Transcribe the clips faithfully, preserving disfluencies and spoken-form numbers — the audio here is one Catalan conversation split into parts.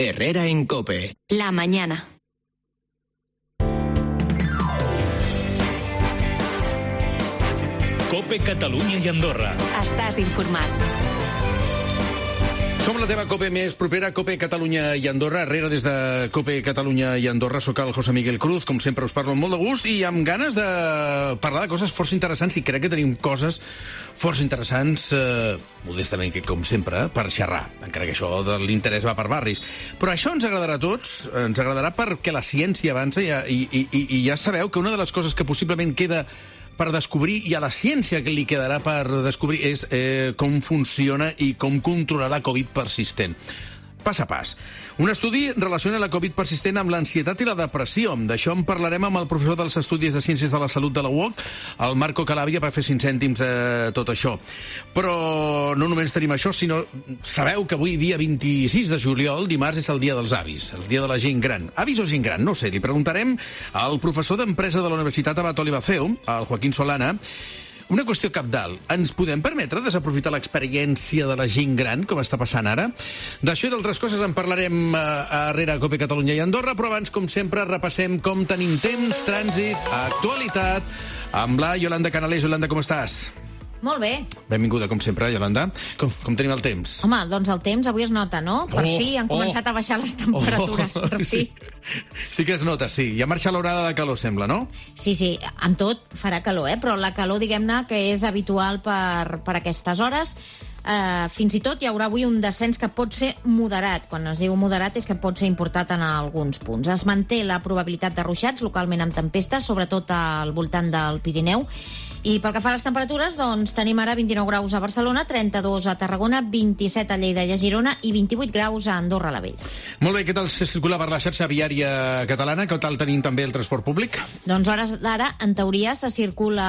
Herrera en COPE. La mañana. COPE Catalunya i Andorra. Estàs informat. Som la teva COPE més propera, COPE Catalunya i Andorra. Herrera des de COPE Catalunya i Andorra. Soc el José Miguel Cruz, com sempre us parlo amb molt de gust i amb ganes de parlar de coses força interessants, i crec que tenim coses força interessants, eh, modestament, que com sempre, per xerrar, encara que això de l'interès va per barris. Però això ens agradarà a tots, ens agradarà perquè la ciència avança, i, i, i, i ja sabeu que una de les coses que possiblement queda per descobrir, i a la ciència que li quedarà per descobrir, és eh, com funciona i com controlar la Covid persistent. Pas a pas. Un estudi relaciona la Covid persistent amb l'ansietat i la depressió. D'això en parlarem amb el professor dels Estudis de Ciències de la Salut de la U O C, el Marco Calabria, per fer cinc cèntims de tot això. Però no només tenim això, sinó sabeu que avui, dia vint-i-sis de juliol, dimarts, és el dia dels avis, el dia de la gent gran. Avis o gent gran? No sé, li preguntarem al professor d'Empresa de la Universitat Abat Olivaceo, el Joaquín Solana, una qüestió cabdal. Ens podem permetre desaprofitar l'experiència de la gent gran, com està passant ara? D'això i d'altres coses en parlarem a Herrera, COPE Catalunya i Andorra, però abans, com sempre, repassem com tenim temps, trànsit, actualitat, amb la Yolanda Canales. Yolanda, com estàs? Molt bé. Benvinguda, com sempre, Yolanda. Com, com tenim el temps? Home, doncs el temps avui es nota, no? Per Oh, fi han oh, començat a baixar les temperatures, oh, per fi. Sí. Sí que es nota, sí. Ja marxa l'horada de calor, sembla, no? Sí, sí, amb tot farà calor, eh? Però la calor, diguem-ne, que és habitual per, per aquestes hores. Uh, fins i tot hi haurà avui un descens que pot ser moderat. Quan es diu moderat és que pot ser importat en alguns punts. Es manté la probabilitat de ruixats, localment amb tempestes, sobretot al voltant del Pirineu. I pel que fa a les temperatures, doncs tenim ara vint-i-nou graus a Barcelona, trenta-dos a Tarragona, vint-i-set a Lleida i a Girona i vint-i-vuit graus a Andorra la Vella. Molt bé, què tal se circula per la xarxa viària catalana? Què tal tenim també el transport públic? Doncs hores d'ara, en teoria, se circula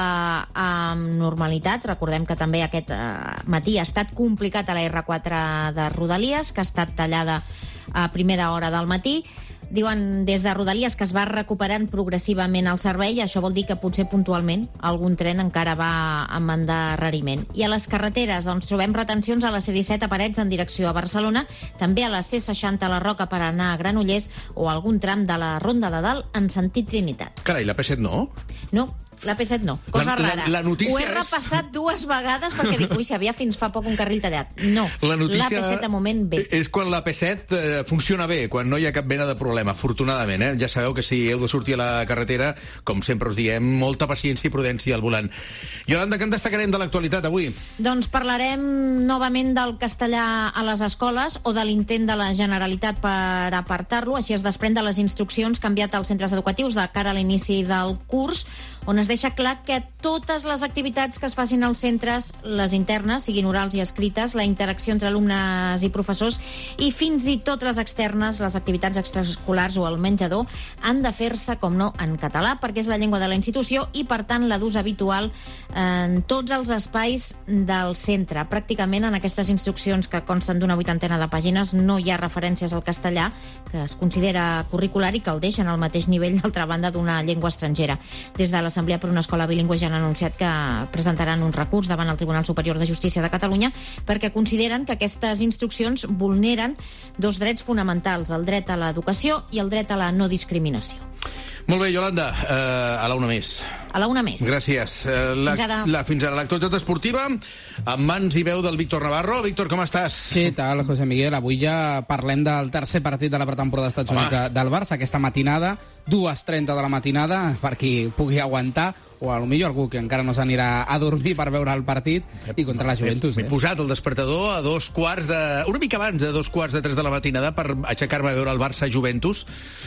amb normalitat. Recordem que també aquest eh, matí ha estat complicat a la erre quatre de Rodalies, que ha estat tallada a primera hora del matí. Diuen des de Rodalies que es va recuperant progressivament el servei. Això vol dir que potser puntualment algun tren encara va amb endarreriment. I a les carreteres doncs, trobem retencions a la ce disset a Parets en direcció a Barcelona, també a la ce seixanta a la Roca per anar a Granollers o a algun tram de la Ronda de Dalt en sentit Trinitat. Carai, la pe set no? No, la pe set no. Cosa la, rara. La, la notícia Ho he repassat és... dues vegades perquè dic, ui, si havia fins fa poc un carril tallat. No, la, notícia la pe set de moment bé. És quan la pe set eh, funciona bé, quan no hi ha cap mena de problema, afortunadament. Eh? Ja sabeu que si heu de sortir a la carretera, com sempre us diem, molta paciència i prudència al volant. Yolanda, què en destacarem de l'actualitat avui? Doncs parlarem novament del castellà a les escoles o de l'intent de la Generalitat per apartar-lo. Així es desprèn de les instruccions que han enviat als centres educatius de cara a l'inici del curs, on es deixa clar que totes les activitats que es facin als centres, les internes, siguin orals i escrites, la interacció entre alumnes i professors, i fins i tot les externes, les activitats extraescolars o el menjador, han de fer-se, com no, en català, perquè és la llengua de la institució i, per tant, la d'ús habitual en tots els espais del centre. Pràcticament en aquestes instruccions, que consten d'una vuitantena de pàgines, no hi ha referències al castellà, que es considera curricular i que el deixen al mateix nivell, d'altra banda, d'una llengua estrangera. Des de l'Assemblea per una Escola Bilingüe ja han anunciat que presentaran un recurs davant el Tribunal Superior de Justícia de Catalunya perquè consideren que aquestes instruccions vulneren dos drets fonamentals, el dret a l'educació i el dret a la no discriminació. Molt bé, Yolanda, uh, a la una més. A la una més. Gràcies. Uh, la, fins ara. La, fins ara. L'actualitat esportiva, amb mans i veu del Víctor Navarro. Víctor, com estàs? Què tal, José Miguel? Avui ja parlem del tercer partit de la pretemporada dels Estats Home. Units del Barça, aquesta matinada, dues trenta de la matinada, per qui pugui aguantar, o a lo millor algú que encara no s'anirà a dormir per veure el partit, i contra la Juventus. M'he eh? posat el despertador a dos quarts de... una mica abans de dos quarts de tres de la matinada per aixecar-me a veure el Barça-Juventus.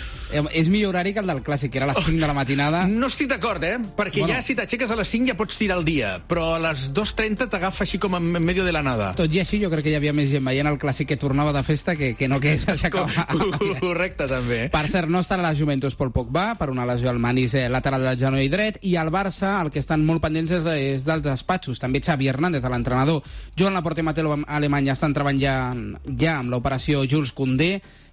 És millor horari que el del Clàssic, que era a les cinc de la matinada. No estic d'acord, eh? Perquè bueno, ja si t'aixeques a les cinc ja pots tirar el dia, però a les dos trenta t'agafa així com en medio de la nada. Tot i així, jo crec que hi havia més gent veient el Clàssic que tornava de festa que, que no que s'aixecava. Correcte, també. Per cert, no estarà la Juventus Pol Pogba per una lesió al manís lateral del genoll dret, i al Barça el que estan molt pendents és, és dels despatxos. També Xavi Hernández, l'entrenador. Joan Laporta i Mateo Alemany estan treballant ja amb l'operació Jules Koundé,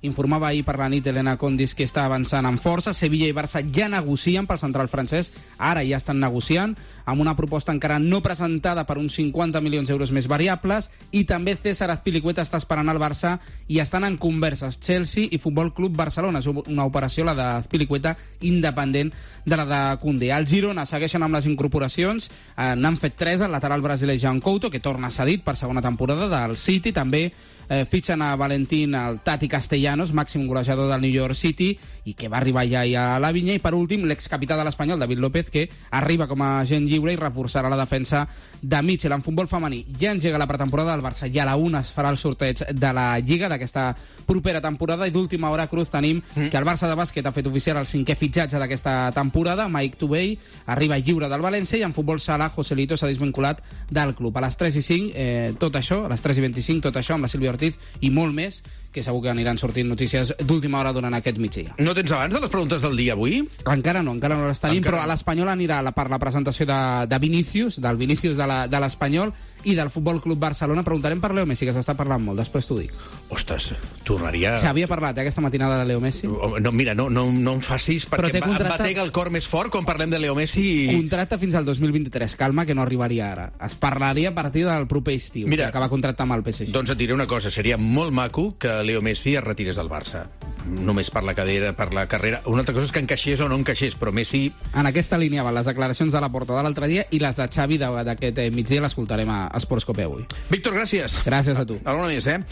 Informava ahir per la nit Elena Condis que està avançant amb força. Sevilla i Barça ja negocien pel central francès, ara ja estan negociant, amb una proposta encara no presentada per uns cinquanta milions d'euros més variables, i també César Azpilicueta està esperant al Barça i estan en converses Chelsea i Futbol Club Barcelona. És una operació, la d'Azpilicueta, independent de la de Koundé. El Girona segueixen amb les incorporacions, eh, n'han fet tres, el lateral brasiler Jean Couto, que torna cedit per segona temporada del City, també eh, fitxen a Valentín, el Tati Castellanos, màxim golejador del New York City, i que va arribar ja a la Vinya, i per últim l'excapità de l'Espanyol, David López, que arriba com a agent lliure i reforçarà la defensa de Mitchell. En futbol femení ja engega la pretemporada del Barça, ja a la una es farà el sorteig de la Lliga d'aquesta propera temporada, i d'última hora, Cruz, tenim mm. que el Barça de bàsquet ha fet oficial el cinquè fitxatge d'aquesta temporada. Mike Tubey arriba lliure del València, i en futbol sala Joselito s'ha desvinculat del club. A les tres i cinc, eh, tot això, a les tres i vint-i-cinc, tot això amb la Sílvia Ortiz i molt més, que segur que aniran sortint notícies d'última hora durant aquest migdia. No tens abans de les preguntes del dia avui? Encara no, encara no les tenim, encara... però a l'Espanyol anirà la, per la presentació de, de Vinícius, del Vinícius de l'Espanyol, i del Futbol Club Barcelona. Preguntarem per Leo Messi, que s'està parlant molt, després t'ho dic. Ostres, tornaria... S'havia parlat eh, aquesta matinada de Leo Messi? No, mira, no, no, no em facis, perquè em contracte... batega el cor més fort quan parlem de Leo Messi. I... Contracte fins al dos mil vint-i-tres, calma, que no arribaria ara. Es parlaria a partir del proper estiu, mira, que acaba contractar amb el P S G. Doncs et diré una cosa, seria molt maco que Leo Messi es retirés del Barça. Només per la cadera, per la carrera. Una altra cosa és que encaixés o no encaixés, però Messi... En aquesta línia van les declaracions de la Porta de l'altre dia i les de Xavi d'aquest migdia l'escoltarem a Esports Cope avui. Víctor, gràcies. Gràcies a tu. Alguna més, eh?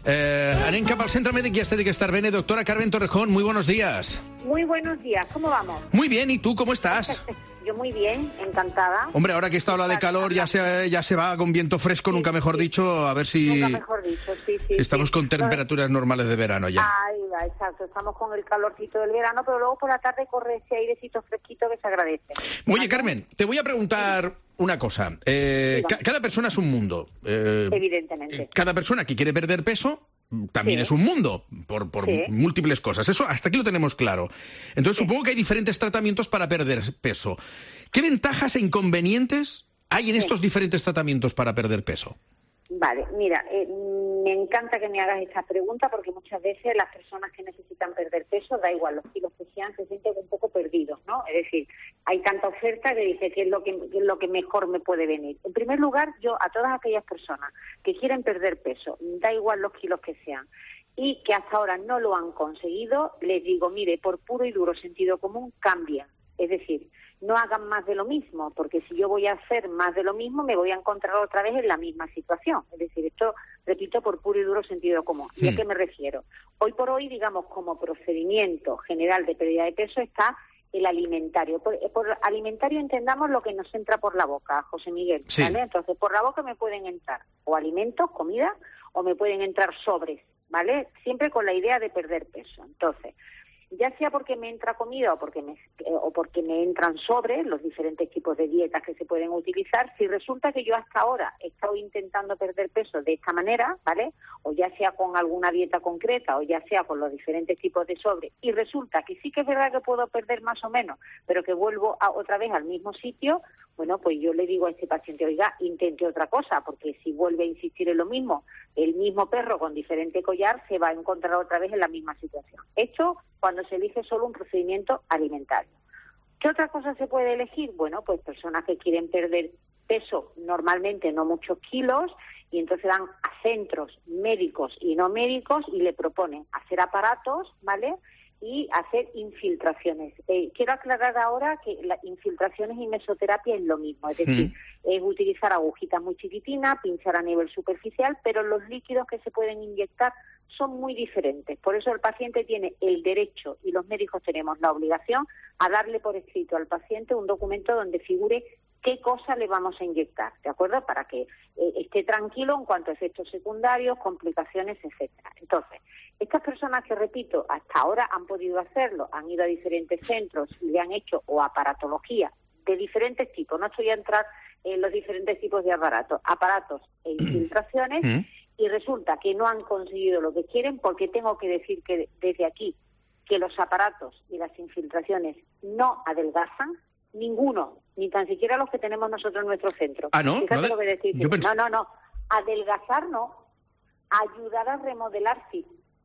eh anem cap al Centre Médic y Estética Starbene. Doctora Carmen Torrejón, muy buenos días. Muy buenos días, ¿cómo vamos? Muy bien, ¿y tú cómo estás? Yo muy bien, encantada. Hombre, ahora que esta ola de calor ya se, ya se va con viento fresco, sí, nunca mejor sí. dicho, a ver si... Nunca mejor dicho, sí, sí. Estamos sí. con temperaturas no, normales de verano ya. Ahí va, exacto. Estamos con el calorcito del verano, pero luego por la tarde corre ese airecito fresquito que se agradece. Oye, ¿vale? Carmen, te voy a preguntar una cosa. Eh, ca cada persona es un mundo. Eh, Evidentemente. Cada persona que quiere perder peso también sí. es un mundo, por, por sí. múltiples cosas. Eso hasta aquí lo tenemos claro. Entonces sí. supongo que hay diferentes tratamientos para perder peso. ¿Qué ventajas e inconvenientes hay en sí. estos diferentes tratamientos para perder peso? Vale, mira, eh, me encanta que me hagas esta pregunta porque muchas veces las personas que necesitan perder peso, da igual los kilos que sean, se sienten un poco perdidos, ¿no? Es decir, hay tanta oferta que dice qué es lo que, qué es lo que mejor me puede venir. En primer lugar, yo a todas aquellas personas que quieren perder peso, da igual los kilos que sean, y que hasta ahora no lo han conseguido, les digo, mire, por puro y duro sentido común, cambien. Es decir, no hagan más de lo mismo, porque si yo voy a hacer más de lo mismo, me voy a encontrar otra vez en la misma situación. Es decir, esto, repito, por puro y duro sentido común. ¿Y a qué me refiero? Hoy por hoy, digamos, como procedimiento general de pérdida de peso está el alimentario. Por, por alimentario entendamos lo que nos entra por la boca, José Miguel, sí. ¿vale? Entonces, por la boca me pueden entrar o alimentos, comida, o me pueden entrar sobres, ¿vale? Siempre con la idea de perder peso. Entonces, ya sea porque me entra comida o porque me, eh, o porque me entran sobres, los diferentes tipos de dietas que se pueden utilizar, si resulta que yo hasta ahora he estado intentando perder peso de esta manera, ¿vale? O ya sea con alguna dieta concreta o ya sea con los diferentes tipos de sobres, y resulta que sí que es verdad que puedo perder más o menos, pero que vuelvo a, otra vez al mismo sitio, bueno, pues yo le digo a este paciente, oiga, intente otra cosa, porque si vuelve a insistir en lo mismo, el mismo perro con diferente collar se va a encontrar otra vez en la misma situación. Esto cuando se elige solo un procedimiento alimentario. ¿Qué otra cosa se puede elegir? Bueno, pues personas que quieren perder peso, normalmente no muchos kilos, y entonces van a centros médicos y no médicos y le proponen hacer aparatos, ¿vale?, y hacer infiltraciones. Eh, quiero aclarar ahora que las infiltraciones y mesoterapia es lo mismo, es decir, mm. es utilizar agujitas muy chiquitinas, pinchar a nivel superficial, pero los líquidos que se pueden inyectar son muy diferentes. Por eso el paciente tiene el derecho, y los médicos tenemos la obligación, a darle por escrito al paciente un documento donde figure qué cosa le vamos a inyectar, ¿de acuerdo? Para que eh, esté tranquilo en cuanto a efectos secundarios, complicaciones, etcétera. Entonces, estas personas que, repito, hasta ahora han podido hacerlo, han ido a diferentes centros y le han hecho o aparatología de diferentes tipos, no estoy a entrar en los diferentes tipos de aparatos, aparatos e infiltraciones, y resulta que no han conseguido lo que quieren, porque tengo que decir que desde aquí que los aparatos y las infiltraciones no adelgazan, ninguno, ni tan siquiera los que tenemos nosotros en nuestro centro. Ah, ¿no? Fíjate ¿No, lo que decís. Pens... No, no, no. Adelgazar no. Ayudar a remodelar sí.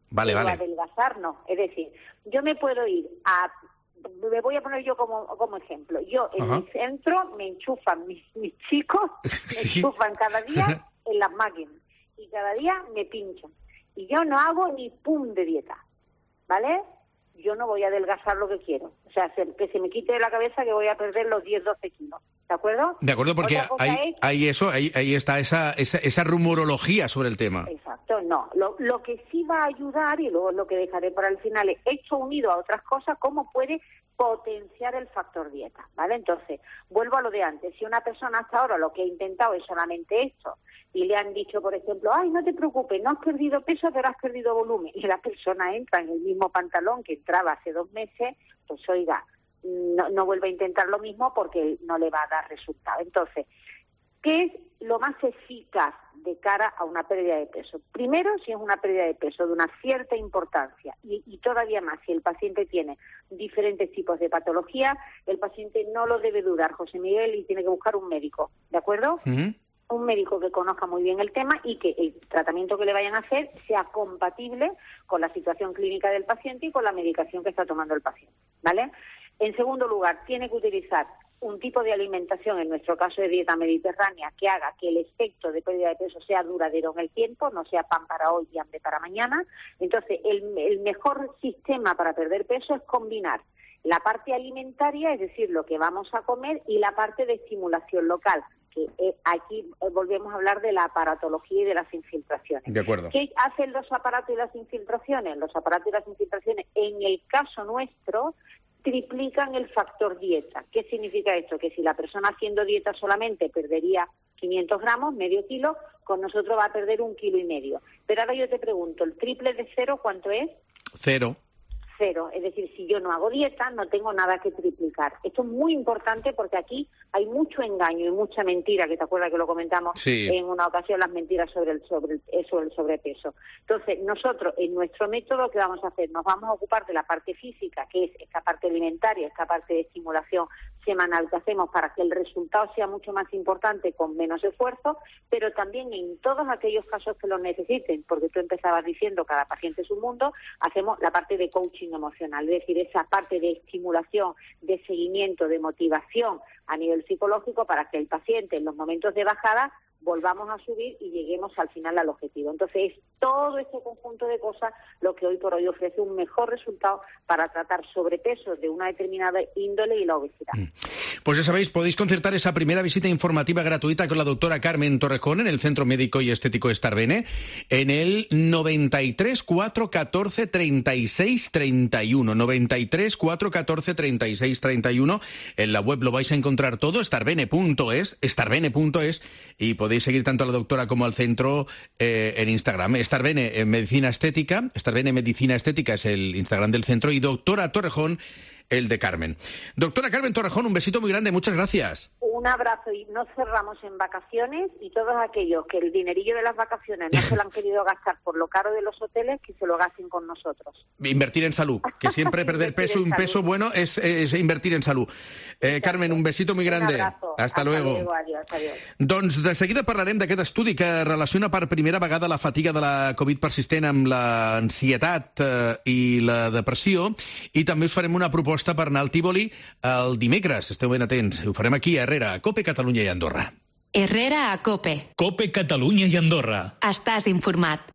Vale, Pero vale. adelgazar no. Es decir, yo me puedo ir a... Me voy a poner yo como, como ejemplo. Yo en Ajá. mi centro me enchufan mis, mis chicos, me Sí. enchufan cada día en las máquinas. Y cada día me pinchan. Y yo no hago ni pum de dieta, ¿vale? Yo no voy a adelgazar lo que quiero. O sea, se, que se me quite de la cabeza que voy a perder los diez, doce kilos. ¿De acuerdo? De acuerdo, porque Otra cosa hay, es- hay eso, ahí, ahí está esa, esa, esa rumorología sobre el tema. Exacto, no. Lo, lo que sí va a ayudar, y luego lo que dejaré para el final, es esto unido a otras cosas, cómo puede potenciar el factor dieta, ¿vale? Entonces, vuelvo a lo de antes. Si una persona hasta ahora lo que ha intentado es solamente esto, y le han dicho, por ejemplo, ay, no te preocupes, no has perdido peso, pero has perdido volumen, y la persona entra en el mismo pantalón que entraba hace dos meses, pues oiga, no, no vuelve a intentar lo mismo porque no le va a dar resultado. Entonces, ¿qué es lo más eficaz de cara a una pérdida de peso? Primero, si es una pérdida de peso de una cierta importancia y, y todavía más si el paciente tiene diferentes tipos de patología, el paciente no lo debe dudar, José Miguel, y tiene que buscar un médico, ¿de acuerdo? Ujú. Un médico que conozca muy bien el tema y que el tratamiento que le vayan a hacer sea compatible con la situación clínica del paciente y con la medicación que está tomando el paciente, ¿vale? En segundo lugar, tiene que utilizar un tipo de alimentación, en nuestro caso de dieta mediterránea, que haga que el efecto de pérdida de peso sea duradero en el tiempo, no sea pan para hoy y hambre para mañana. Entonces, el, el mejor sistema para perder peso es combinar la parte alimentaria, es decir, lo que vamos a comer, y la parte de estimulación local, que eh, aquí eh, volvemos a hablar de la aparatología y de las infiltraciones. De acuerdo. ¿Qué hacen los aparatos y las infiltraciones? Los aparatos y las infiltraciones, en el caso nuestro, triplican el factor dieta. ¿Qué significa esto? Que si la persona haciendo dieta solamente perdería quinientos gramos, medio kilo, con nosotros va a perder un kilo y medio. Pero ahora yo te pregunto, ¿el triple de cero cuánto es? Cero. Cero. Es decir, si yo no hago dieta, no tengo nada que triplicar. Esto es muy importante porque aquí hay mucho engaño y mucha mentira, que te acuerdas que lo comentamos Sí. en una ocasión, las mentiras sobre el, sobre el, sobre el sobrepeso. Entonces, nosotros, en nuestro método, ¿qué vamos a hacer? Nos vamos a ocupar de la parte física, que es esta parte alimentaria, esta parte de estimulación semanal que hacemos para que el resultado sea mucho más importante con menos esfuerzo, pero también en todos aquellos casos que lo necesiten, porque tú empezabas diciendo cada paciente es un mundo, hacemos la parte de coaching emocional, es decir, esa parte de estimulación, de seguimiento, de motivación a nivel psicológico para que el paciente en los momentos de bajada volvamos a subir y lleguemos al final al objetivo. Entonces, es todo este conjunto de cosas lo que hoy por hoy ofrece un mejor resultado para tratar sobrepeso de una determinada índole y la obesidad. Pues ya sabéis, podéis concertar esa primera visita informativa gratuita con la doctora Carmen Torrejón en el Centro Médico y Estético Starbene en el noventa y tres, cuatrocientos catorce, treinta y seis, treinta y uno. noventa y tres, cuatrocientos catorce, treinta y seis, treinta y uno. En la web lo vais a encontrar todo, starbene punto es, starbene punto es, y podéis seguir tanto a la doctora como al centro eh, en Instagram. Starbene en Medicina Estética, Starbene Medicina Estética es el Instagram del centro, y doctora Torrejón el de Carmen. Doctora Carmen Torrejón, un besito muy grande, muchas gracias. Un abrazo, y nos cerramos en vacaciones, y todos aquellos que el dinerillo de las vacaciones no se lo han querido gastar por lo caro de los hoteles, que se lo gasten con nosotros. Invertir en salud, que siempre perder peso, un peso bueno es, es invertir en salud. Eh, Carmen, un besito muy grande. Un abrazo. Hasta, Hasta luego. luego. Adiós, adiós. Doncs de seguida parlarem d'aquest estudi que relaciona per primera vegada la fatiga de la Covid persistent amb l'ansietat eh, i la depressió, i també us farem una proposta per anar al Tívoli el dimecres. Esteu ben atents. Ho farem aquí a Herrera, a COPE, Catalunya i Andorra. Herrera a Cope. Cope Catalunya y Andorra. Estàs informat.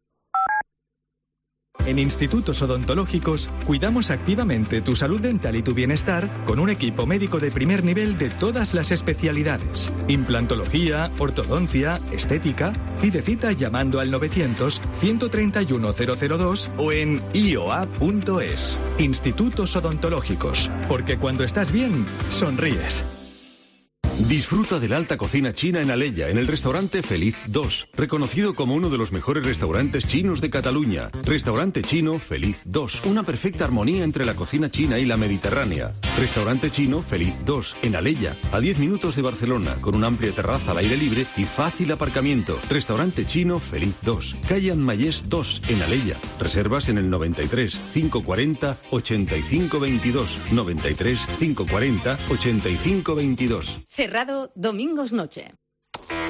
En Institutos Odontológicos cuidamos activamente tu salud dental y tu bienestar con un equipo médico de primer nivel de todas las especialidades. Implantología, ortodoncia, estética. Pide cita llamando al novecientos, ciento treinta y uno, cero cero dos o en i o a punto es. Institutos Odontológicos. Porque cuando estás bien, sonríes. Disfruta de la alta cocina china en Alella, en el restaurante Feliz dos, reconocido como uno de los mejores restaurantes chinos de Cataluña. Restaurante chino Feliz dos, una perfecta armonía entre la cocina china y la mediterránea. Restaurante chino Feliz dos, en Alella, a diez minutos de Barcelona, con una amplia terraza al aire libre y fácil aparcamiento. Restaurante chino Feliz dos, calle Anmayés dos, en Alella. Reservas en el noventa y tres, cinco cuarenta, ochenta y cinco veintidós, noventa y tres, cinco cuarenta, ochenta y cinco veintidós. Cerrado domingos noche.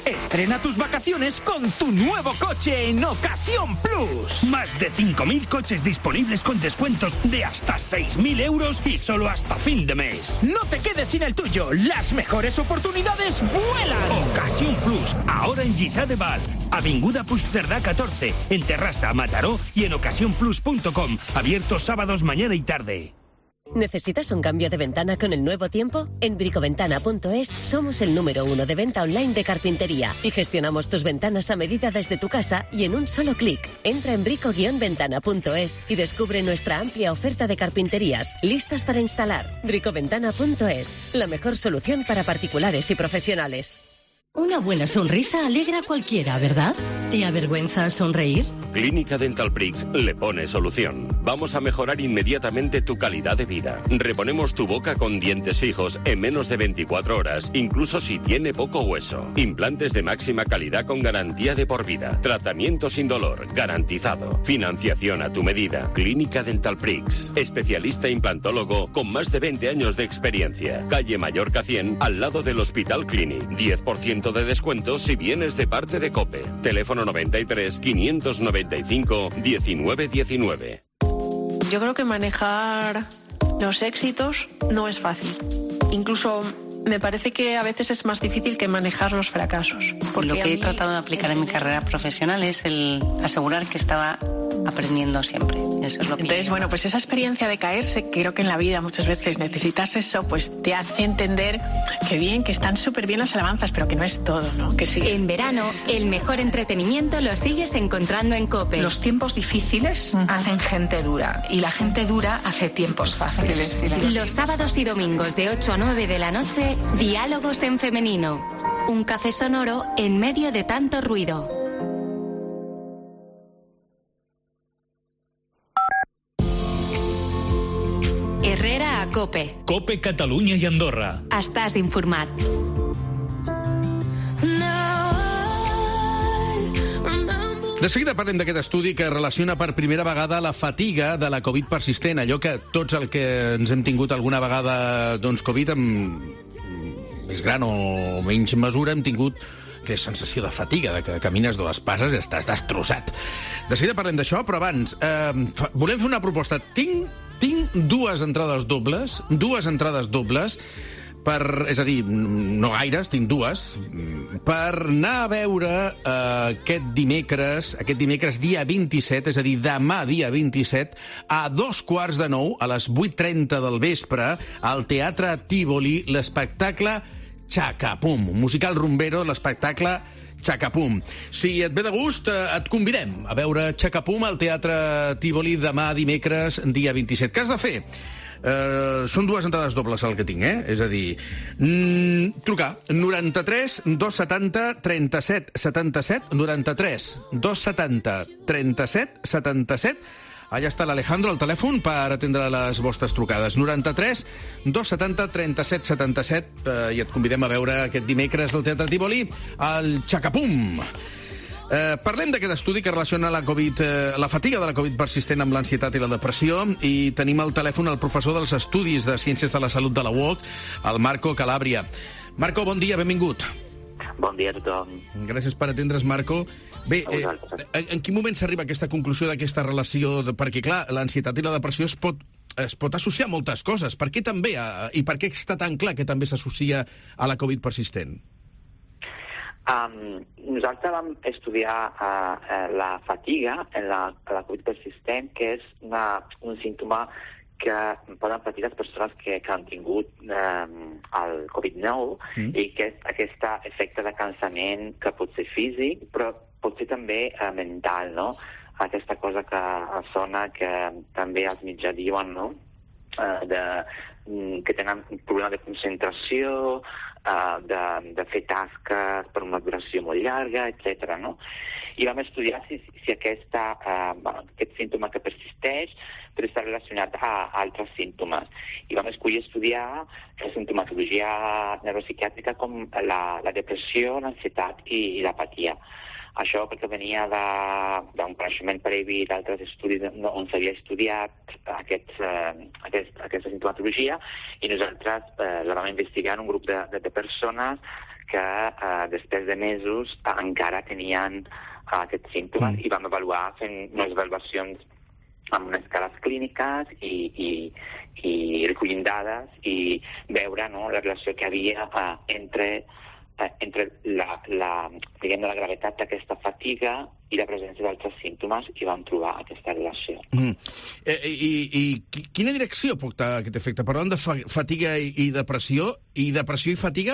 Estrena tus vacaciones con tu nuevo coche en Ocasión Plus. Más de cinco mil coches disponibles con descuentos de hasta seis mil euros y solo hasta fin de mes. No te quedes sin el tuyo. Las mejores oportunidades vuelan. Ocasión Plus, ahora en Lliçà de Val, Avinguda Puigcerdà catorce, en Terrassa, Mataró y en ocasión plus punto com. Abiertos sábados, mañana y tarde. ¿Necesitas un cambio de ventana con el nuevo tiempo? En bricoventana punto es somos el número uno de venta online de carpintería y gestionamos tus ventanas a medida desde tu casa y en un solo clic. Entra en brico guion ventana punto es y descubre nuestra amplia oferta de carpinterías listas para instalar. bricoventana punto es, la mejor solución para particulares y profesionales. Una buena sonrisa alegra a cualquiera, ¿verdad? ¿Te avergüenza sonreír? Clínica Dental Prix le pone solución. Vamos a mejorar inmediatamente tu calidad de vida. Reponemos tu boca con dientes fijos en menos de veinticuatro horas, incluso si tiene poco hueso. Implantes de máxima calidad con garantía de por vida. Tratamiento sin dolor, garantizado. Financiación a tu medida. Clínica Dental Prix. Especialista implantólogo con más de veinte años de experiencia. Calle Mallorca cien, al lado del Hospital Clínic. diez por ciento de descuento si vienes de parte de COPE. Teléfono noventa y tres, quinientos noventa y cinco, diecinueve diecinueve. Yo creo que manejar los éxitos no es fácil. Incluso me parece que a veces es más difícil que manejar los fracasos. Lo que he tratado de aplicar en mi carrera profesional es el asegurar que estaba aprendiendo siempre. Eso es lo que Entonces, bueno, pues esa experiencia de caerse, creo que en la vida muchas veces necesitas eso, pues te hace entender que bien, que están súper bien las alabanzas, pero que no es todo, ¿no? Que sí. En verano, el mejor entretenimiento lo sigues encontrando en COPE. Los tiempos difíciles uh-huh. hacen gente dura y la gente dura hace tiempos fáciles. Los sábados y domingos de ocho a nueve de la noche, Diálogos en Femenino. Un café sonoro en medio de tanto ruido. Herrera a COPE. COPE Catalunya i Andorra. Estàs informat. De seguida parlem d'aquest estudi que relaciona per primera vegada la fatiga de la Covid persistent, allò que tots el que ens hem tingut alguna vegada doncs, Covid, amb més gran o menys mesura, hem tingut que és sensació de fatiga, de que camines dues passes i estàs destrossat. De seguida parlem d'això, però abans eh, volem fer una proposta. Tinc, tinc dues entrades dobles, dues entrades dobles, per, és a dir, no gaires, tinc dues, per anar a veure eh, aquest dimecres, aquest dimecres dia vint-i-set, és a dir, demà dia vint-i-set, a dos quarts de nou, a les vuit trenta del vespre, al Teatre Tívoli, l'espectacle Chacapum, un musical rumbero, l'espectacle Chacapum. Si et ve de gust, et convidem a veure Chacapum al Teatre Tívoli demà dimecres, dia vint-i-set. Què has de fer? Uh, són dues entrades dobles el que tinc, eh? És a dir, mm, trucar noranta-tres dos setanta trenta-set setanta-set, noranta-tres dos setanta trenta-set setanta-set. Allà està l'Alejandro al telèfon per atendre les vostres trucades. noranta-tres dos setanta trenta-set setanta-set eh, i et convidem a veure aquest dimecres al Teatre Tívoli al Chacapum. Eh, parlem d'aquest estudi que relaciona la, COVID, eh, la fatiga de la Covid persistent amb l'ansietat i la depressió, i tenim al telèfon el professor dels Estudis de Ciències de la Salut de la U O C, el Marco Calabria. Marco, bon dia, benvingut. Bon dia a tothom. Gràcies per atendre's, Marco. Bé, eh, en, en quin moment s'arriba a aquesta conclusió d'aquesta relació? De, perquè, clar, l'ansietat i la depressió es pot, es pot associar a moltes coses. Per què també? A, I per què està tan clar que també s'associa a la Covid persistent? Um, nosaltres vam estudiar uh, uh, la fatiga en la, la Covid persistent, que és una, un símptoma que poden patir les persones que, que han tingut um, el Covid nou mm. i que és aquest efecte de cansament que pot ser físic, però pot ser també uh, mental, no? Aquesta cosa que sona, que també els mitjans diuen, no? Uh, de, que tenen un problema de concentració, uh, de, de fer tasques per una duració molt llarga, etcètera, no? I vam estudiar si, si aquesta, uh, bueno, aquest símptoma que persisteix però està relacionat a altres símptomes. I vam escollir estudiar la sintomatologia neuropsiquiàtrica com la, la depressió, l'ansietat i, i l'apatia. Això perquè venia d'un coneixement previ d'altres estudis on s'havia estudiat aquest, eh, aquest, aquesta sintomatologia, i nosaltres eh, la vam investigar en un grup de, de, de persones que eh, després de mesos eh, encara tenien eh, aquests símptomes, mm. i vam avaluar fent unes avaluacions amb unes escales clíniques i, i, i recollint dades i veure, no, la relació que havia eh, entre entre la, la, diguem, la gravetat d'aquesta fatiga i la presència d'altres símptomes, i vam trobar aquesta relació. Mm. Eh, i, I quina direcció pot tenir aquest efecte? Parlant de fa fatiga i, i depressió, i depressió i fatiga?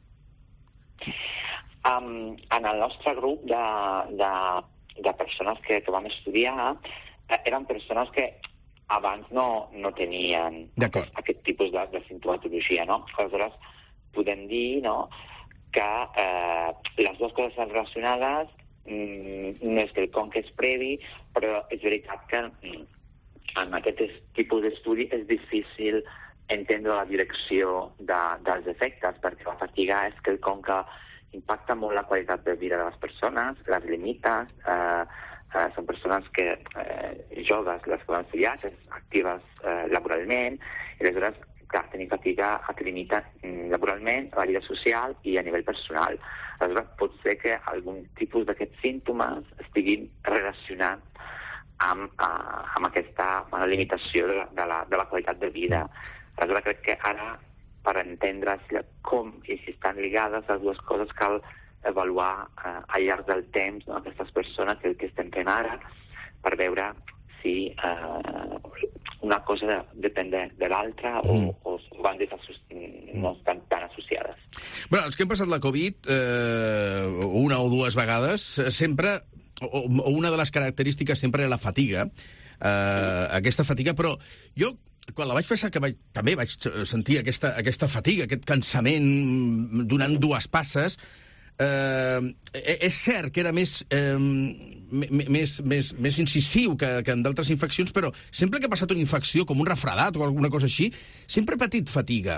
Um, en el nostre grup de, de, de persones que, que vam estudiar, eh, eren persones que abans no, no tenien aquest, aquest tipus de, de sintomatologia, no? Aleshores, podem dir, no?, que eh, les dues coses estan relacionades, mm, no és que el con que és previ, però és veritat que mm, en aquest tipus d'estudi és difícil entendre la direcció de, dels efectes, perquè la fatiga és que el con que impacta molt la qualitat de vida de les persones, les limita, eh, eh, són persones que eh, joves, les que van estudiar, actives eh, laboralment, i aleshores clar, tenir fatiga et limita laboralment, a la vida social i a nivell personal. Aleshores, pot ser que algun tipus d'aquests símptomes estiguin relacionats amb, uh, amb aquesta amb la limitació de la, de, la, de la qualitat de vida. Aleshores, crec que ara, per entendre com i si estan lligades les dues coses, cal avaluar uh, al llarg del temps, no, aquestes persones, que el que estem fent ara, per veure si uh, una cosa de, depèn de, de l'altra o, mm. o van des, no estan tan associades. Bé, els que hem passat la Covid, eh, una o dues vegades, sempre, o, o una de les característiques sempre era la fatiga, eh, mm. aquesta fatiga, però jo, quan la vaig passar, que vaig, també vaig sentir aquesta, aquesta fatiga, aquest cansament donant dues passes, eh, és cert que era més, eh, més, més, més incisiu que, que en d'altres infeccions, però sempre que he passat una infecció, com un refredat o alguna cosa així, sempre he patit fatiga.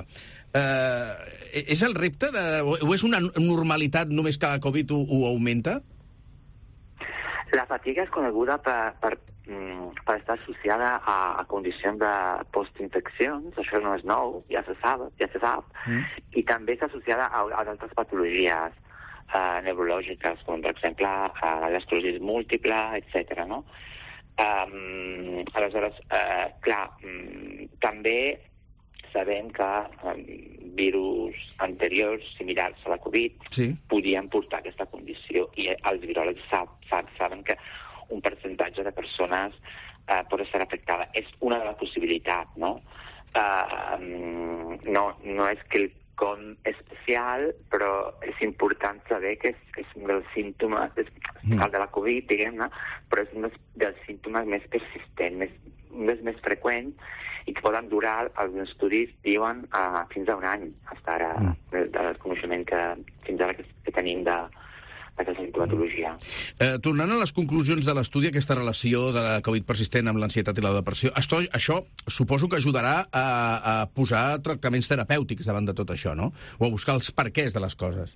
Eh, és el repte de, o és una normalitat només que la Covid ho, ho augmenta? La fatiga és coneguda per, per, per estar associada a, a condicions de postinfeccions, això no és nou, ja se sap, ja se sap, mm. i també està associada a, a d'altres patologies Uh, neurològiques, com per exemple uh, l'esclerosi múltiple, etcètera. No? Um, aleshores, uh, clar, um, també sabem que um, virus anteriors, similars a la Covid, sí. podien portar aquesta condició, i els viròlegs sab, sab, saben que un percentatge de persones uh, pot estar afectada. És una de les possibilitats, no? Uh, um, no, no és que el con especial, però és important saber que és, és un dels símptomes, és mm. el de la Covid, diguem-ne, però és un dels símptomes més persistents, més, un dels més freqüents, i que poden durar, alguns estudis diuen, uh, fins a un any, fins ara, mm. del, del coneixement que fins ara que, que tenim de d'aquesta sintomatologia. Eh, tornant a les conclusions de l'estudi, aquesta relació de la Covid persistent amb l'ansietat i la depressió, això, això suposo que ajudarà a, a posar tractaments terapèutics davant de tot això, no? O a buscar els perquès de les coses.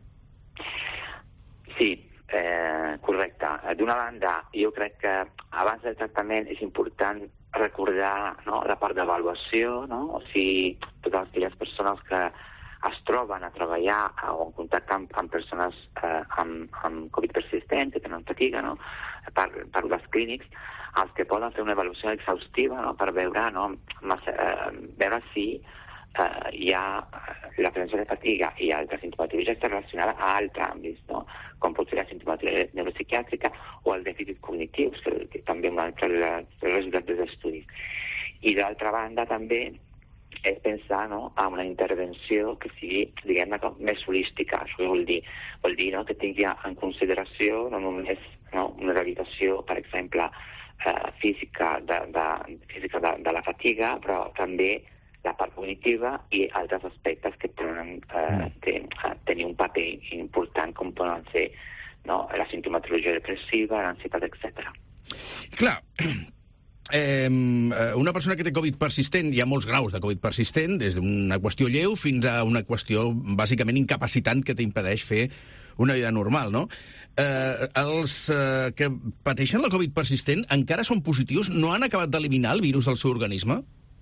Sí, eh, correcte. D'una banda, jo crec que abans del tractament és important recordar, no, la part d'avaluació, no? O sigui, totes aquelles persones que es troben a treballar o en contacte amb, amb persones eh, amb, amb Covid persistent, que tenen fatiga, no? per, per les clínics, els que poden fer una avaluació exhaustiva, no? per veure, no? Massa, eh, veure si eh, hi ha la presència de fatiga i altra sintomatologia està relacionada a altres àmbits, no? Com pot ser la sintomatologia neuropsiquiàtrica o el dèficit cognitiu, que, que també un altre dels resultats dels estudis. I d'altra banda també és pensar, no, en una intervenció que sigui, diguem-ne, més holística. Això vol dir, vol dir no, que tingui en consideració no només no, una rehabilitació, per exemple, eh, física, de, de, física de, de la fatiga, però també la part cognitiva i altres aspectes que poden eh, ten, tenir un paper important, com poden ser no, la sintomatologia depressiva, l'ansietat, etcètera. Clar, Eh, una persona que té Covid persistent, hi ha molts graus de Covid persistent, des d'una qüestió lleu fins a una qüestió bàsicament incapacitant que t'impedeix fer una vida normal, no? Eh, els eh, que pateixen la Covid persistent encara són positius? No han acabat d'eliminar el virus del seu organisme?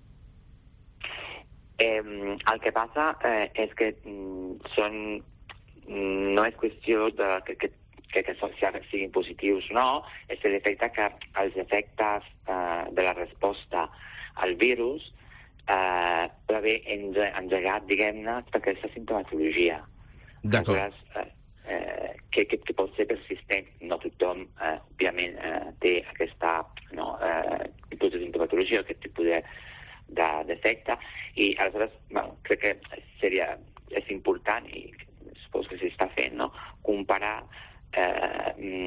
Eh, el que passa eh, és que mm, són, mm, no és qüestió de que, que, que, que siguin positius, no, és l'efecte que els efectes eh, de la resposta al virus eh, pot haver engegat, diguem-ne, tota aquesta simptomatologia. D'acord. Eh, eh, que, que, que pot ser persistent. No tothom, eh, òbviament, eh, té aquesta no, eh, tipus de simptomatologia, aquest tipus de, de d'efecte, i aleshores, bueno, crec que seria, és important, i suposo que s'està fent, no?, comparar eh,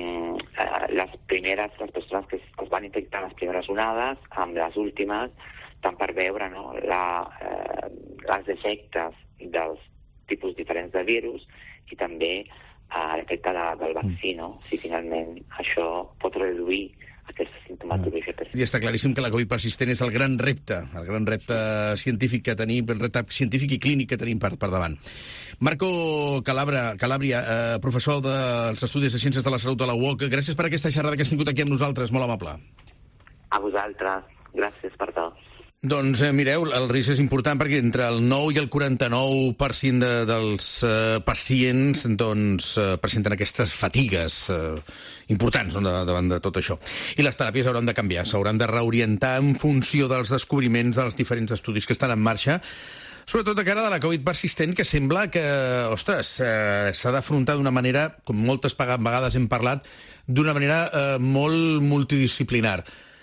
eh, les primeres, les persones que es van infectar les primeres onades amb les últimes, tant per veure, no, la, eh, els efectes dels tipus diferents de virus i també uh, l'efecte de, del vaccí, no? Si finalment això pot reduir aquesta simptomatologia persistent. I està claríssim que la Covid persistent és el gran repte, el gran repte científic que tenim, el repte científic i clínic que tenim per, per davant. Marco Calabria, Calabria eh, professor dels Estudis de Ciències de la Salut de la U O C, gràcies per aquesta xerrada que has tingut aquí amb nosaltres, molt amable. A vosaltres, gràcies per tot. Doncs eh, mireu, el risc és important perquè entre el nou i el quaranta-nou per cent de, dels eh, pacients doncs, eh, presenten aquestes fatigues eh, importants no, davant de tot això. I les teràpies hauran de canviar, s'hauran de reorientar en funció dels descobriments dels diferents estudis que estan en marxa, sobretot a cara de la Covid persistent, que sembla que, ostres, eh, s'ha d'afrontar d'una manera, com moltes vegades hem parlat, d'una manera eh, molt multidisciplinar.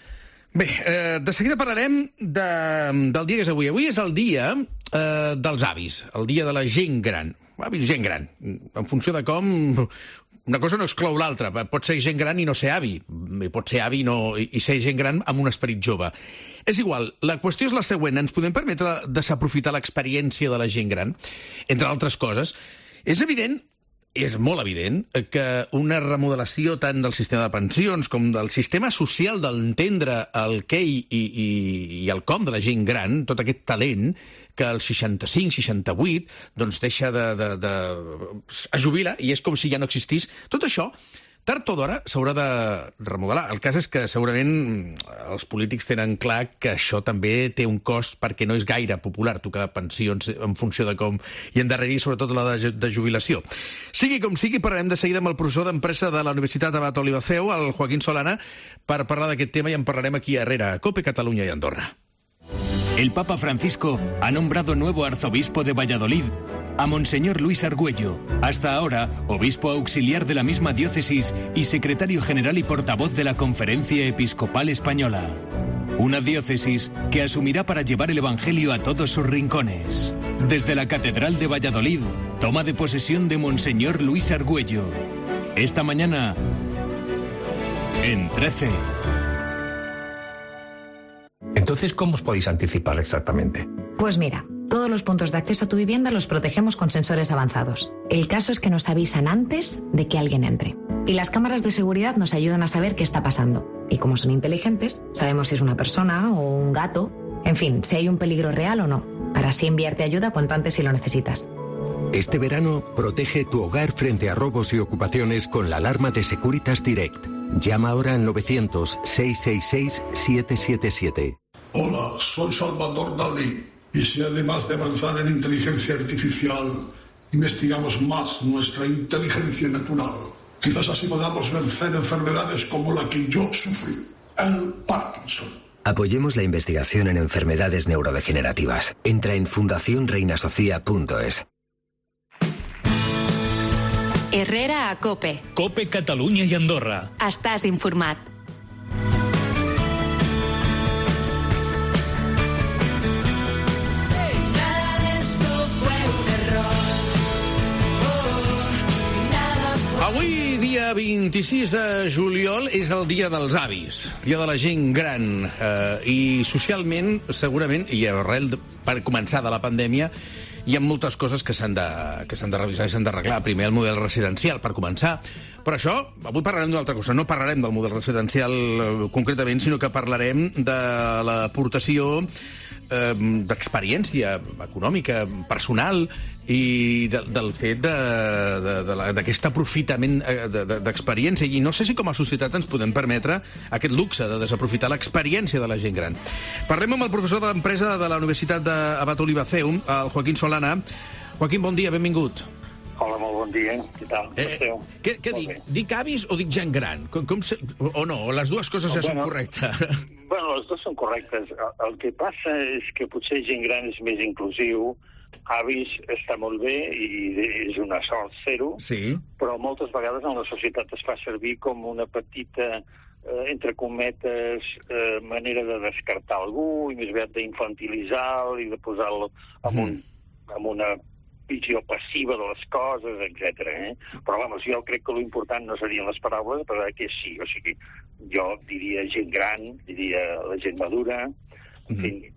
Bé, eh, de seguida parlarem de, del dia que és avui. Avui és el dia eh, dels avis, el dia de la gent gran. Avis, gent gran. En funció de com, una cosa no exclou l'altra. Pot ser gent gran i no ser avi. Pot ser avi i, no, i ser gent gran amb un esperit jove. És igual, la qüestió és la següent. Ens podem permetre desaprofitar l'experiència de la gent gran? Entre altres coses, és evident, és molt evident, que una remodelació tant del sistema de pensions com del sistema social d'entendre el què i, i, i el com de la gent gran, tot aquest talent que als seixanta-cinc seixanta-vuit doncs deixa de, de, de... es jubila i és com si ja no existís. Tot això, tard o d'hora, s'haurà de remodelar. El cas és que segurament els polítics tenen clar que això també té un cost perquè no és gaire popular tocar pensions en funció de com i endarrerir sobretot la de, de jubilació. Sigui com sigui, parlarem de seguida amb el professor d'empresa de la Universitat Abat Olivaceu, el Joaquín Solana, per parlar d'aquest tema i en parlarem aquí a Herrera, COPE, Catalunya i Andorra. El Papa Francisco ha nombrado nuevo arzobispo de Valladolid a Monseñor Luis Argüello, hasta ahora obispo auxiliar de la misma diócesis y secretario general y portavoz de la Conferencia Episcopal Española. Una diócesis que asumirá para llevar el Evangelio a todos sus rincones. Desde la Catedral de Valladolid, toma de posesión de Monseñor Luis Argüello. Esta mañana, en trece. Entonces, ¿cómo os podéis anticipar exactamente? Pues mira, todos los puntos de acceso a tu vivienda los protegemos con sensores avanzados. El caso es que nos avisan antes de que alguien entre. Y las cámaras de seguridad nos ayudan a saber qué está pasando. Y como son inteligentes, sabemos si es una persona o un gato, en fin, si hay un peligro real o no, para así enviarte ayuda cuanto antes si lo necesitas. Este verano, protege tu hogar frente a robos y ocupaciones con la alarma de Securitas Direct. Llama ahora al novecientos, seiscientos sesenta y seis, setecientos setenta y siete. Hola, soy Salvador Dalí. Y si además de avanzar en inteligencia artificial, investigamos más nuestra inteligencia natural, quizás así podamos vencer enfermedades como la que yo sufrí, el Parkinson. Apoyemos la investigación en enfermedades neurodegenerativas. Entra en fundación reina sofía punto es. Herrera a COPE. COPE, Catalunya i Andorra. Estàs informat. Avui, dia vint-i-sis de juliol, és el dia dels avis, dia de la gent gran, eh, i socialment, segurament, i arrel, de, per començar de la pandèmia, hi ha moltes coses que s'han de, que s'han de revisar i s'han d'arreglar. Primer, el model residencial, per començar. Però això, avui parlarem d'una altra cosa. No parlarem del model residencial eh, concretament, sinó que parlarem de l'aportació eh, d'experiència econòmica, personal, i de, del fet d'aquest aprofitament d'experiència. I no sé si com a societat ens podem permetre aquest luxe de desaprofitar l'experiència de la gent gran. Parlem amb el professor de l'empresa de la Universitat d'Abat Olivaceum, el Joaquín Solana. Joaquín, bon dia, benvingut. Hola, molt bon dia. Què tal? Eh, què què dic? Dic avis o dic gent gran? Com, com se... O no? O les dues coses ja bueno, són correctes? Bueno, les dues són correctes. El que passa és que potser gent gran és més inclusiu, avis està molt bé i és una sort fer-ho, sí. Però moltes vegades en la societat es fa servir com una petita, eh, entre cometes, eh, manera de descartar algú i més aviat d'infantilitzar i de posar-lo en, un, en una visió passiva de les coses, etcètera. Eh? Però, vamos, jo crec que l'important no serien les paraules, però que sí. O sigui, jo diria gent gran, diria la gent madura, en fi. Mm.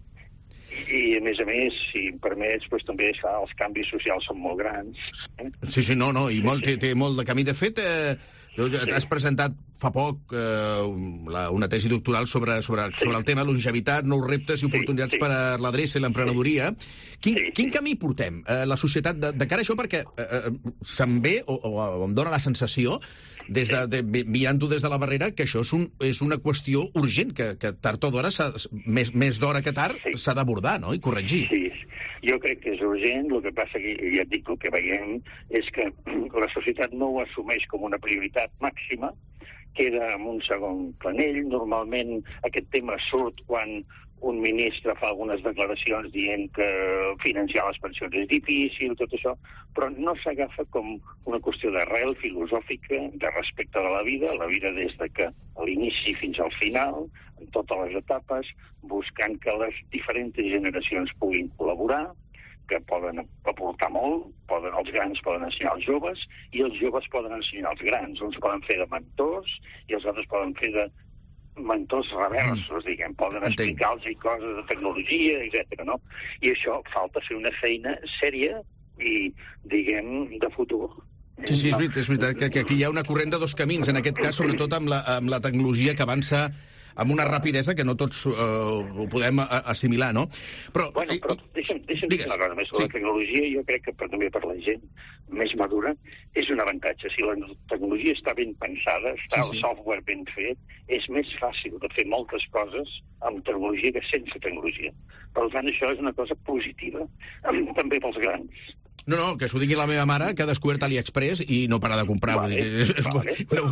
I, a més a més, si em permets, doncs, també clar, els canvis socials són molt grans. Eh? Sí, sí, no, no, i molt, sí, sí. Té, té molt de camí. De fet, eh, sí. has presentat fa poc eh, la, una tesi doctoral sobre, sobre, sí. sobre el tema longevitat, nous reptes i oportunitats sí, sí. per a l'adreça i l'emprenedoria. Quin, sí, sí. quin camí portem eh, la societat de, de cara a això? Perquè eh, se'm ve, o, o em dóna la sensació, des de, de, mirant-ho des de la barrera, que això és, un, és una qüestió urgent, que, que tard o d'hora, més, més d'hora que tard, s'ha sí. d'abordar, no?, i corregir. Sí, jo crec que és urgent. El que passa que, ja et dic, el que veiem és que la societat no ho assumeix com una prioritat màxima, queda en un segon planell. Normalment aquest tema surt quan un ministre fa algunes declaracions dient que financiar les pensions és difícil, tot això, però no s'agafa com una qüestió d'arrel filosòfica, de respecte de la vida, la vida des de que a l'inici fins al final, en totes les etapes, buscant que les diferents generacions puguin col·laborar, que poden aportar molt, poden, els grans poden ensenyar als joves, i els joves poden ensenyar als grans. Uns poden fer de mentors i els altres poden fer de mentors reversos, diguem, poden explicar-los coses de tecnologia, etcètera, no? I això falta fer una feina sèria i, diguem, de futur. Sí, sí, és veritat, és veritat que, que aquí hi ha una corrent de dos camins, en aquest cas, sobretot amb la, amb la tecnologia que avança amb una rapidesa que no tots uh, ho podem uh, assimilar, no? Però, bueno, però deixa'm, deixa'm dir una cosa més. Sí. La tecnologia, jo crec que per, també per la gent més madura, és un avantatge. Si la tecnologia està ben pensada, està sí, sí. el software ben fet, és més fàcil de fer moltes coses amb tecnologia que sense tecnologia. Per tant, això és una cosa positiva, també pels grans. No, no, que s'ho digui la meva mare, que ha descobert AliExpress i no para de comprar. Vale, vull dir, vale. no,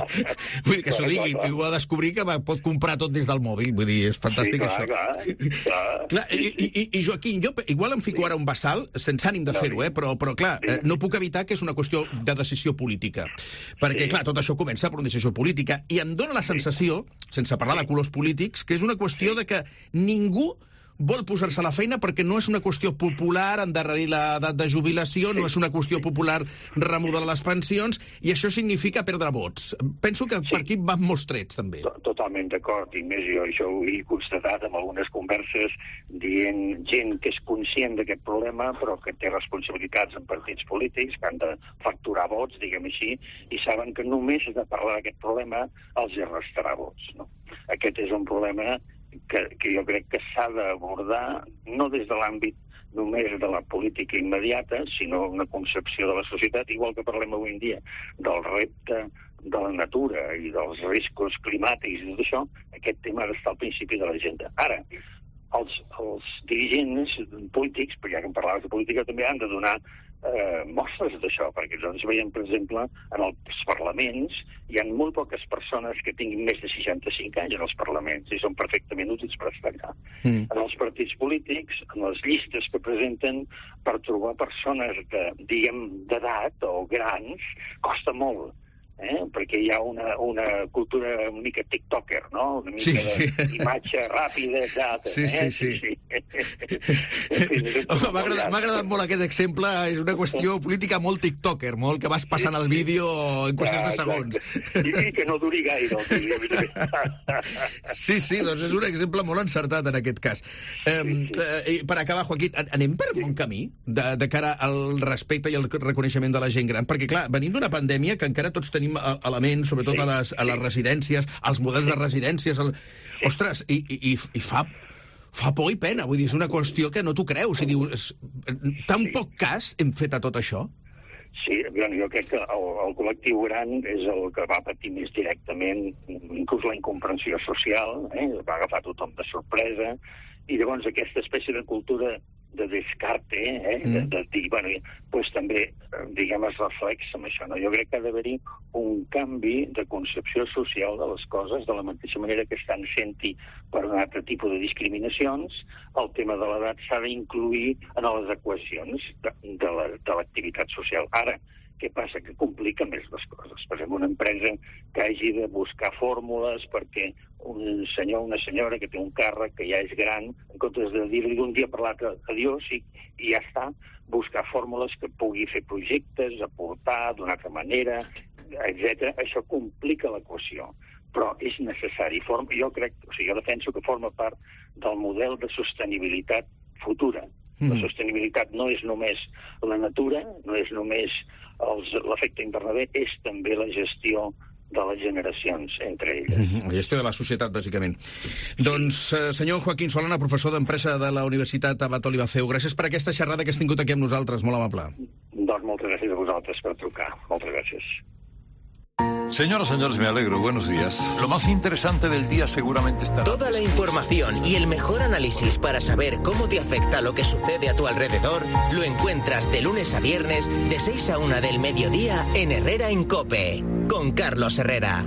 vull dir que s'ho digui, i ho ha de descobrir que pot comprar tot des del mòbil. Vull dir, és fantàstic, sí, clar, això. Clar, clar. clar i, i, I, Joaquín, jo igual em fico ara un bassal, sense ànim de fer-ho, eh, però, però clar, eh, no puc evitar que és una qüestió de decisió política. Perquè, clar, tot això comença per una decisió política, i em dóna la sensació, sense parlar de colors polítics, que és una qüestió de que ningú vol posar-se a la feina perquè no és una qüestió popular endarrerir l'edat de jubilació, no és una qüestió popular remodelar les pensions, i això significa perdre vots. Penso que per aquí van molts trets, també. Totalment d'acord, i més jo això ho he constatat en algunes converses dient gent que és conscient d'aquest problema, però que té responsabilitats en partits polítics, que han de facturar vots, diguem així, i saben que només de parlar d'aquest problema els restarà vots, no? Aquest és un problema Que, que jo crec que s'ha d'abordar no des de l'àmbit només de la política immediata, sinó una concepció de la societat, igual que parlem avui en dia del repte de la natura i dels riscos climàtics i tot això, aquest tema ha d'estar al principi de l'agenda. Ara, els, els dirigents polítics, perquè ja que em parlaves de política, també han de donar eh, mostres d'això, perquè nosaltres veiem, per exemple, en els parlaments hi ha molt poques persones que tinguin més de seixanta-cinc anys en els parlaments i són perfectament útils per estar allà. Mm. En els partits polítics, en les llistes que presenten, per trobar persones de, diguem, d'edat o grans, costa molt. Eh? Perquè hi ha una, una cultura una mica tiktoker, no? Una mica sí, sí. d'imatge ràpida, data. Sí, eh? sí, sí. sí. M'ha agradat, m'ha agradat molt aquest exemple, és una qüestió política molt tiktoker, molt que vas passant el vídeo en qüestions de segons. I, i que no duri gaire el vídeo. Sí, sí, doncs és un exemple molt encertat en aquest cas. Eh, eh, per acabar, Joaquín, anem per bon camí de, de cara al respecte i al reconeixement de la gent gran? Perquè, clar, venim d'una pandèmia que encara tots tenim elements, sobretot a les, a les residències, als models de residències... El... Ostres, i, i, i fa, fa por i pena, vull dir, és una qüestió que no t'ho creus, i dius, tan poc cas hem fet a tot això? Sí, bueno, jo crec que el, el col·lectiu gran és el que va patir més directament, inclús la incomprensió social, eh? Va agafar tothom de sorpresa, i llavors aquesta espècie de cultura de descarte, eh? Mm. De, de dir, bueno, pues també, diguem, es reflexa amb això, no? Jo crec que ha d'haver-hi un canvi de concepció social de les coses, de la mateixa manera que estan sent-hi per un altre tipus de discriminacions, el tema de l'edat s'ha d'incluir en les equacions de, de l'activitat la, social. Ara, què passa? Que complica més les coses. Per exemple, una empresa que hagi de buscar fórmules perquè un senyor o una senyora que té un càrrec que ja és gran, en comptes de dir-li d'un dia per l'altre adiós i, i ja està, buscar fórmules que pugui fer projectes, aportar d'una altra manera, etcètera. Això complica l'equació, però és necessari. Form, jo crec, o sigui, jo defenso que forma part del model de sostenibilitat futura. La sostenibilitat no és només la natura, no és només l'efecte hivernader, és també la gestió de les generacions entre elles. Mm-hmm. La gestió de la societat, bàsicament. Doncs, eh, senyor Joaquín Solana, professor d'Empresa de la Universitat Abat Olivaceu, gràcies per aquesta xerrada que has tingut aquí amb nosaltres, molt amable. Doncs moltes gràcies a vosaltres per trucar. Moltes gràcies. Señoras, señores, me alegro. Buenos días. Lo más interesante del día seguramente estará... Toda la información y el mejor análisis para saber cómo te afecta lo que sucede a tu alrededor lo encuentras de lunes a viernes de seis a una del mediodía en Herrera en COPE, con Carlos Herrera.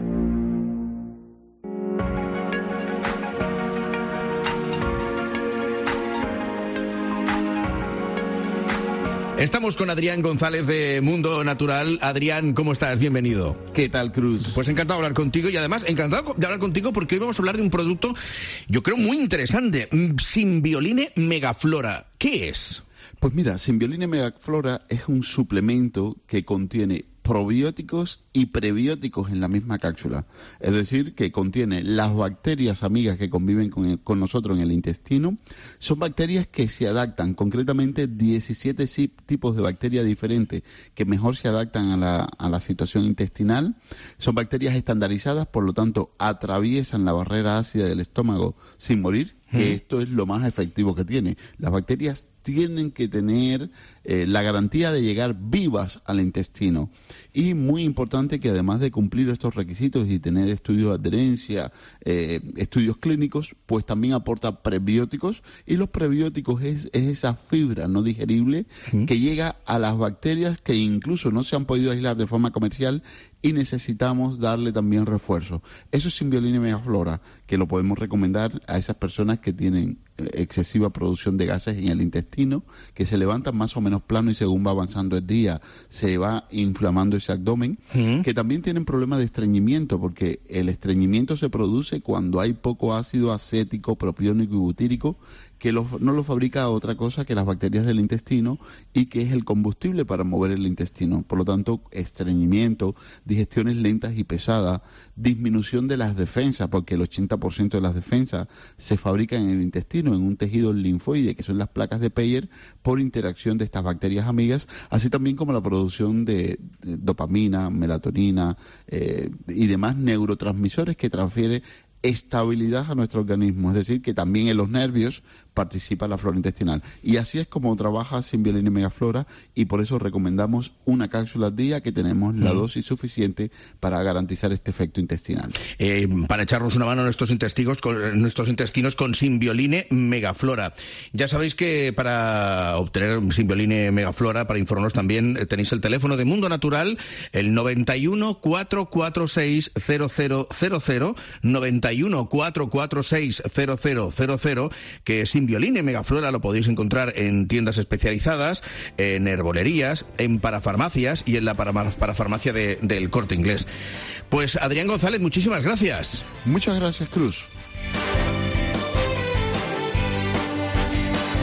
Estamos con Adrián González de Mundo Natural. Adrián, ¿cómo estás? Bienvenido. ¿Qué tal, Cruz? Pues encantado de hablar contigo y además encantado de hablar contigo porque hoy vamos a hablar de un producto, yo creo, muy interesante. Symbioline Megaflora. ¿Qué es? Pues mira, Symbioline Megaflora es un suplemento que contiene probióticos y prebióticos en la misma cápsula. Es decir, que contiene las bacterias amigas que conviven con, el, con nosotros en el intestino. Son bacterias que se adaptan, concretamente diecisiete tipos de bacterias diferentes que mejor se adaptan a la, a la situación intestinal. Son bacterias estandarizadas, por lo tanto, atraviesan la barrera ácida del estómago sin morir, que mm. esto es lo más efectivo que tiene. Las bacterias tienen que tener eh, la garantía de llegar vivas al intestino. Y muy importante que además de cumplir estos requisitos y tener estudios de adherencia, eh, estudios clínicos, pues también aporta prebióticos. Y los prebióticos es, es esa fibra no digerible ¿Mm? que llega a las bacterias que incluso no se han podido aislar de forma comercial y necesitamos darle también refuerzo. Eso es Symbioline Megaflora, que lo podemos recomendar a esas personas que tienen excesiva producción de gases en el intestino, que se levantan más o menos plano y según va avanzando el día se va inflamando ese abdomen, uh-huh. que también tienen problemas de estreñimiento, porque el estreñimiento se produce cuando hay poco ácido acético, propiónico y butírico, que lo, no lo fabrica otra cosa que las bacterias del intestino y que es el combustible para mover el intestino. Por lo tanto, estreñimiento, digestiones lentas y pesadas, disminución de las defensas, porque el ochenta por ciento de las defensas se fabrican en el intestino, en un tejido linfoide, que son las placas de Peyer, por interacción de estas bacterias amigas, así también como la producción de, de dopamina, melatonina eh, y demás neurotransmisores que transfiere estabilidad a nuestro organismo, es decir, que también en los nervios participa la flora intestinal. Y así es como trabaja Symbioline Megaflora y por eso recomendamos una cápsula al día, que tenemos la mm. dosis suficiente para garantizar este efecto intestinal. Eh, para echarnos una mano en nuestros intestinos con, nuestros intestinos con Symbioline Megaflora. Ya sabéis que para obtener Symbioline Megaflora, para informarnos también, tenéis el teléfono de Mundo Natural, el noventa y uno, cuatrocientos cuarenta y seis, cero cero cero cero, noventa y uno, cuatrocientos cuarenta y seis, cero cero cero cero, que es Symbioline Megaflora lo podéis encontrar en tiendas especializadas, en herbolerías, en parafarmacias y en la para, parafarmacia de, del Corte Inglés. Pues Adrián González, muchísimas gracias. Muchas gracias, Cruz.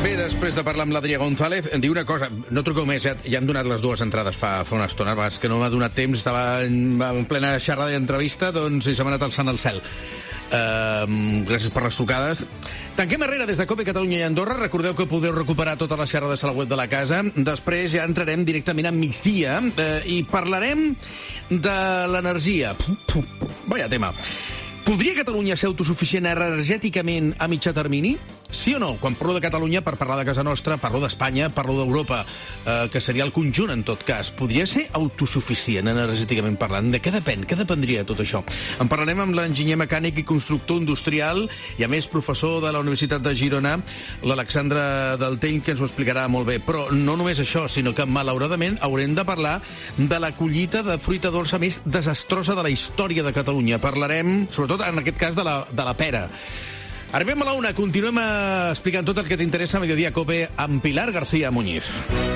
Bé, després de parlar amb l'Adrià González, em diu una cosa, no truqueu més, ja, ja hem donat les dues entrades fa, fa una estona, és que no m'ha donat temps, estava en, en plena xerrada i entrevista, doncs se m'ha anat alçant al cel. Uh, gràcies per les trucades. Tanquem Herrera des de COPE Catalunya i Andorra. Recordeu que podeu recuperar totes les xerrades a la web de la casa. Després ja entrarem directament a migdia uh, i parlarem de l'energia. Vaya tema. Podria Catalunya ser autosuficient energèticament a mitjà termini? Sí o no? Quan parlo de Catalunya, per parlar de casa nostra, parlo d'Espanya, parlo d'Europa, eh, que seria el conjunt, en tot cas. Podria ser autosuficient energèticament parlant? De què depèn? Què dependria de tot això? En parlarem amb l'enginyer mecànic i constructor industrial i, a més, professor de la Universitat de Girona, l'Alexandre Delteny, que ens ho explicarà molt bé. Però no només això, sinó que, malauradament, haurem de parlar de la collita de fruita dolça més desastrosa de la història de Catalunya. Parlarem, sobretot, en aquest cas, de la, de la pera. Arribem a la una, continuem explicant tot el que t'interessa a Mediodía Cope amb Pilar García Muñiz.